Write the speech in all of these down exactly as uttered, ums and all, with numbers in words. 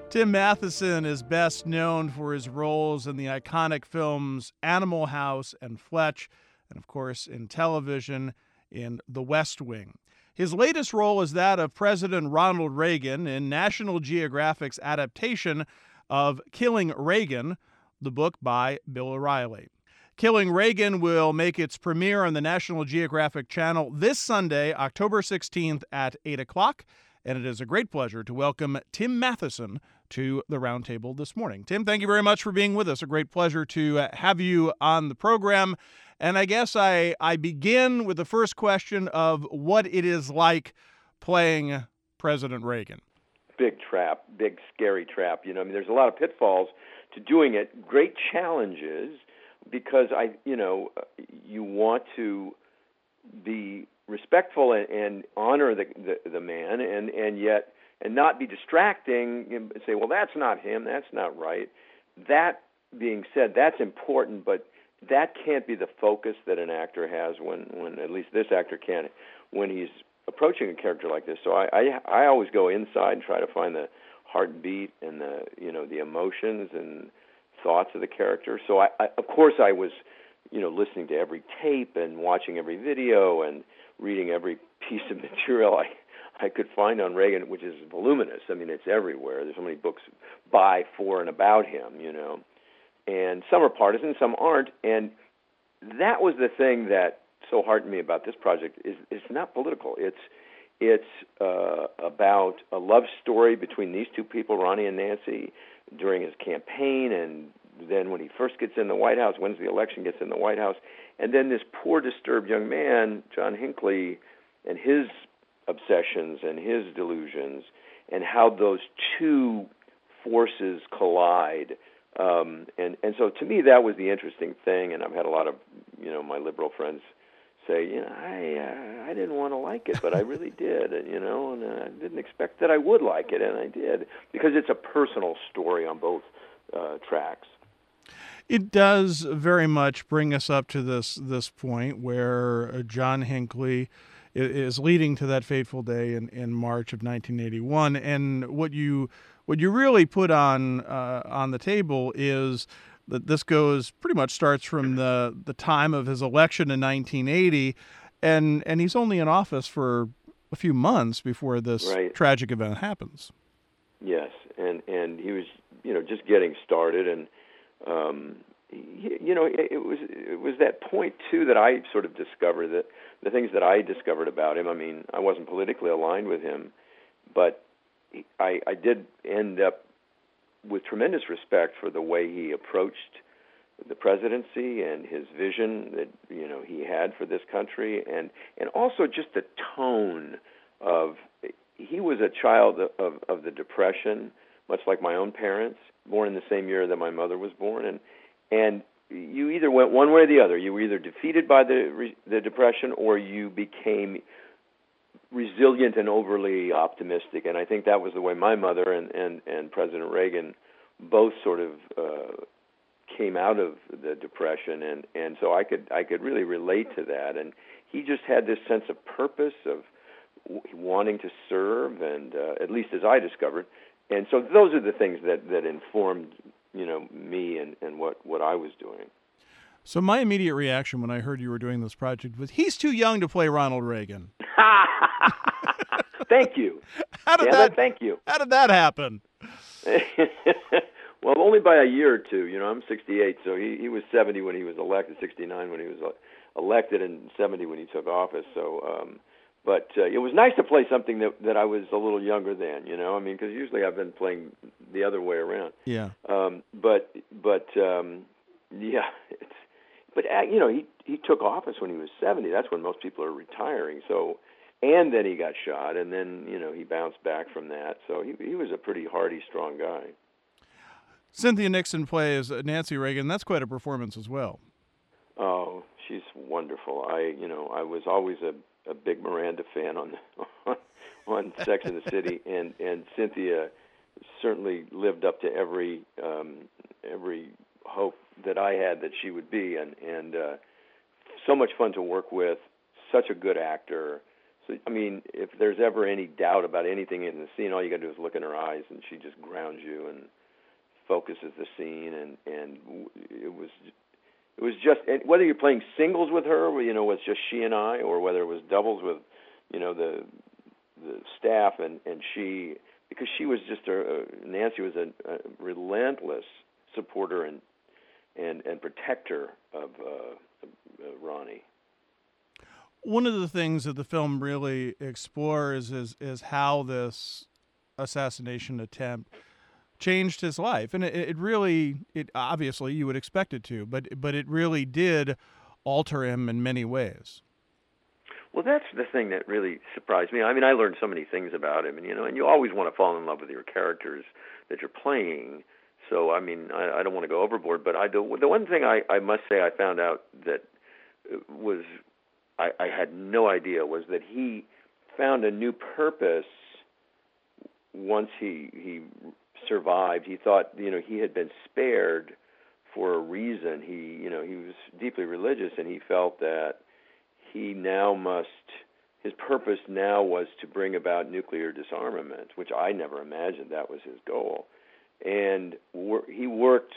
Tim Matheson is best known for his roles in the iconic films Animal House and Fletch, and of course in television in The West Wing. His latest role is that of President Ronald Reagan in National Geographic's adaptation of Killing Reagan, the book by Bill O'Reilly. Killing Reagan will make its premiere on the National Geographic Channel this Sunday, October sixteenth at eight o'clock, and it is a great pleasure to welcome Tim Matheson to the Roundtable this morning. Tim, thank you very much for being with us. A great pleasure to uh, have you on the program. And I guess I, I begin with the first question of what it is like playing President Reagan. Big trap, big scary trap. You know, I mean, there's a lot of pitfalls to doing it. Great challenges because I, you know, you want to be respectful and, and honor the, the the man, and and yet and not be distracting and say, well, that's not him, that's not right. That being said, that's important, but that can't be the focus that an actor has when, when at least this actor can, when he's approaching a character like this. So I, I I always go inside and try to find the heartbeat and the you know the emotions and thoughts of the character. So I, I of course I was you know listening to every tape and watching every video and reading every piece of material I I could find on Reagan, which is voluminous. I mean, it's everywhere. There's so many books by, for, and about him, you know. And some are partisan, some aren't. And that was the thing that so heartened me about this project is it's not political. It's it's uh, about a love story between these two people, Ronnie and Nancy, during his campaign, and then when he first gets in the White House, wins the election, gets in the White House, and then this poor, disturbed young man, John Hinckley, and his obsessions and his delusions, and how those two forces collide. Um, and, and so to me, that was the interesting thing, and I've had a lot of, you know, my liberal friends say, you know, I uh, I didn't want to like it, but I really did, and, you know, and uh, I didn't expect that I would like it, and I did, because it's a personal story on both uh, tracks. It does very much bring us up to this this point where uh, John Hinckley is leading to that fateful day in, in March of nineteen eighty-one, and what you what you really put on uh, on the table is that this goes pretty much starts from the, the time of his election in nineteen eighty, and and he's only in office for a few months before this right. tragic event happens. Yes, and and he was you know just getting started, and um, he, you know it, it was it was that point too that I sort of discovered that. The things that I discovered about him, I mean, I wasn't politically aligned with him, but I, I did end up with tremendous respect for the way he approached the presidency and his vision that, you know, he had for this country, and, and also just the tone of, he was a child of, of the Depression, much like my own parents, born in the same year that my mother was born, and and you either went one way or the other. You were either defeated by the the Depression or you became resilient and overly optimistic. And I think that was the way my mother and, and, and President Reagan both sort of uh, came out of the Depression. And, and so I could I could really relate to that. And he just had this sense of purpose, of wanting to serve, and uh, at least as I discovered. And so those are the things that, that informed you know, me and, and what, what I was doing. So my immediate reaction when I heard you were doing this project was, he's too young to play Ronald Reagan. Thank you. How did yeah, that, thank you. How did that happen? Well, only by a year or two. You know, I'm sixty-eight, so he, he was seventy when he was elected, sixty-nine when he was elected, and seventy when he took office. So, um, but uh, it was nice to play something that, that I was a little younger than, you know. I mean, because usually I've been playing the other way around. Yeah. Um, but but um, yeah, it's, but uh, you know, he he took office when he was seventy. That's when most people are retiring. So, and then he got shot, and then you know he bounced back from that. So he he was a pretty hardy, strong guy. Cynthia Nixon plays Nancy Reagan. That's quite a performance as well. Oh, she's wonderful. I you know I was always a a big Miranda fan on on, on Sex and the City, and, and Cynthia certainly lived up to every um, every hope that I had that she would be, and and uh, so much fun to work with. Such a good actor, So, I mean, if there's ever any doubt about anything in the scene, all you got to do is look in her eyes, and she just grounds you and focuses the scene. And and it was it was just, and whether you're playing singles with her, you know, it's just she and I, or whether it was doubles with, you know, the the staff and and she, because she was just a, a Nancy was a, a relentless supporter and and and protector of uh, uh, Ronnie. One of the things that the film really explores is is how this assassination attempt changed his life, and it, it really, it obviously you would expect it to, but but it really did alter him in many ways. Well, that's the thing that really surprised me. I mean, I learned so many things about him, and you know, and you always want to fall in love with your characters that you're playing. So, I mean, I, I don't want to go overboard, but I do. The one thing I, I must say I found out that was I, I had no idea was that he found a new purpose once he he survived. He thought, you know, he had been spared for a reason. He, you know, he was deeply religious, and he felt that he now must, his purpose now was to bring about nuclear disarmament, which I never imagined that was his goal. And wor- he worked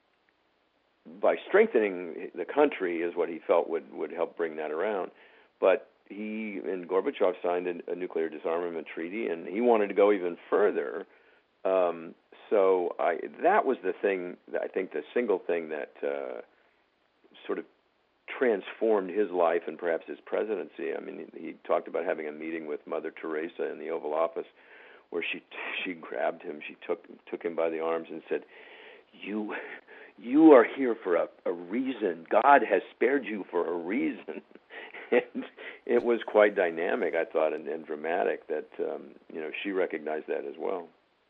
by strengthening the country is what he felt would, would help bring that around. But he and Gorbachev signed a, a nuclear disarmament treaty, and he wanted to go even further. Um, so I, that was the thing, I think the single thing that uh, sort of transformed his life and perhaps his presidency. I mean, he, he talked about having a meeting with Mother Teresa in the Oval Office where she she grabbed him, she took took him by the arms and said, "You you are here for a, a reason. God has spared you for a reason." And it was quite dynamic, I thought, and, and dramatic that um, you know, she recognized that as well.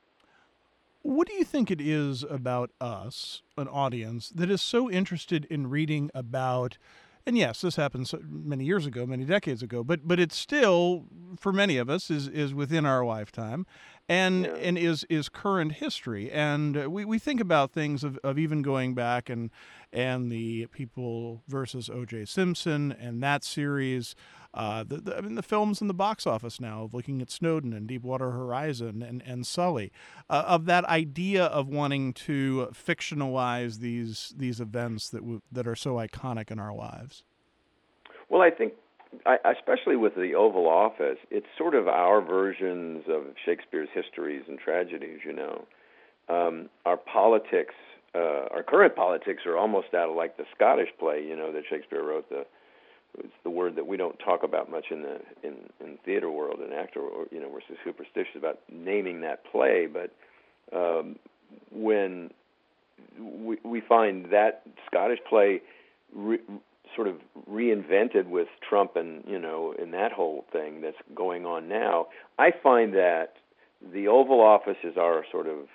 What do you think it is about us, an audience, that is so interested in reading about, and yes, this happened so many years ago, many decades ago, but but it's still, for many of us, is is within our lifetime, and Yeah. and is is current history. And uh, we, we think about things of, of even going back and and the People versus O J. Simpson and that series. Uh, the, the, I mean, the films in the box office now of looking at Snowden and Deepwater Horizon and, and Sully, uh, of that idea of wanting to fictionalize these these events that w- that are so iconic in our lives. Well, I think, I, especially with the Oval Office, it's sort of our versions of Shakespeare's histories and tragedies, you know. Um, our politics, uh, our current politics are almost out of like the Scottish play, you know, that Shakespeare wrote. The It's the word that we don't talk about much in the in, in theater world and actor, or, you know, we're so superstitious about naming that play. But um, when we, we find that Scottish play re, sort of reinvented with Trump and, you know, in that whole thing that's going on now, I find that the Oval Office is our sort of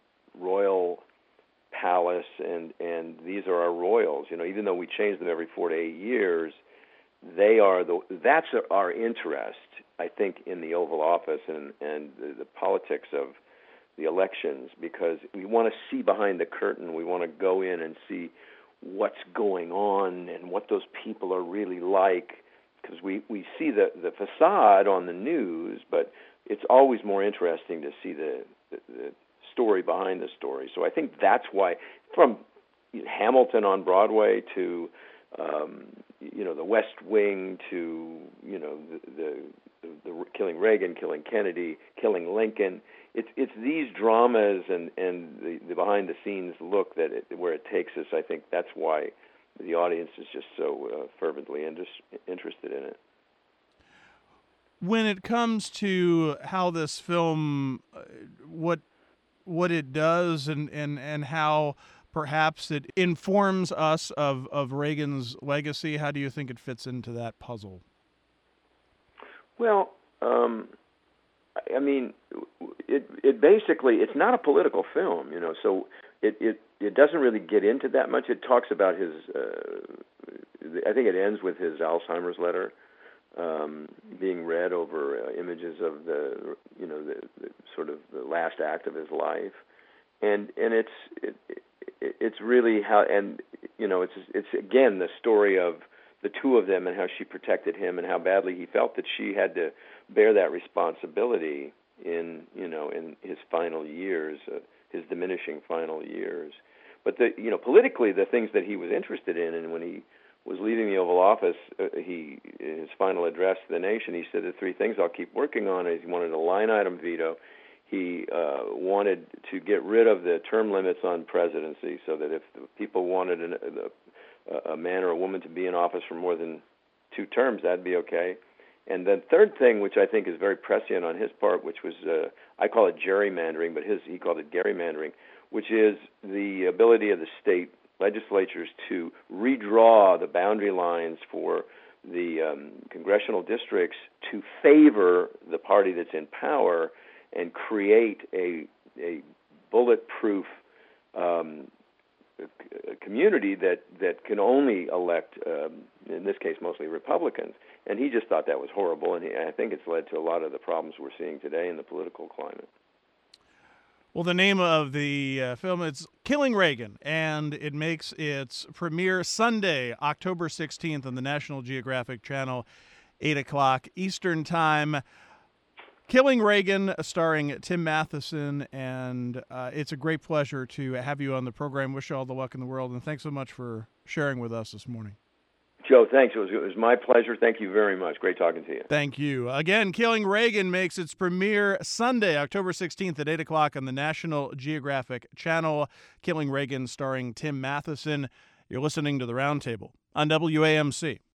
royal palace, and, and these are our royals. You know, even though we change them every four to eight years, they are the that's our interest, I think, in the Oval Office and and the, the politics of the elections, because we want to see behind the curtain. We want to go in and see what's going on and what those people are really like, because we, we see the, the facade on the news, but it's always more interesting to see the, the, the story behind the story. So I think that's why, from Hamilton on Broadway to Um, you know, the West Wing to, you know, the, the, the, the killing Reagan, killing Kennedy, killing Lincoln. It's it's these dramas and, and the, the behind-the-scenes look that it, where it takes us. I think that's why the audience is just so uh, fervently inter- interested in it. When it comes to how this film, uh, what what it does and, and, and how perhaps it informs us of, of Reagan's legacy, how do you think it fits into that puzzle? Well, um, I mean, it it basically, it's not a political film, you know, so it, it, it doesn't really get into that much. It talks about his, uh, I think it ends with his Alzheimer's letter um, being read over uh, images of the, you know, the, the sort of the last act of his life. And and it's it, it, it's really how, and you know, it's it's again the story of the two of them and how she protected him and how badly he felt that she had to bear that responsibility in, you know, in his final years, uh, his diminishing final years. But the, you know, politically, the things that he was interested in, and when he was leaving the Oval Office, uh, he, in his final address to the nation, he said the three things I'll keep working on is he wanted a line item veto. He uh, wanted to get rid of the term limits on presidency, so that if the people wanted an, a, a man or a woman to be in office for more than two terms, that'd be okay. And the third thing, which I think is very prescient on his part, which was, uh, I call it gerrymandering, but his he called it gerrymandering, which is the ability of the state legislatures to redraw the boundary lines for the um, congressional districts to favor the party that's in power and create a a bulletproof um, community that, that can only elect, um, in this case, mostly Republicans. And he just thought that was horrible, and he, I think it's led to a lot of the problems we're seeing today in the political climate. Well, the name of the uh, film is Killing Reagan, and it makes its premiere Sunday, October sixteenth on the National Geographic Channel, eight o'clock Eastern Time. Killing Reagan, starring Tim Matheson, and uh, it's a great pleasure to have you on the program. Wish you all the luck in the world, and thanks so much for sharing with us this morning. Joe, thanks. It was, it was my pleasure. Thank you very much. Great talking to you. Thank you. Again, Killing Reagan makes its premiere Sunday, October sixteenth at eight o'clock on the National Geographic Channel. Killing Reagan, starring Tim Matheson. You're listening to The Roundtable on W A M C.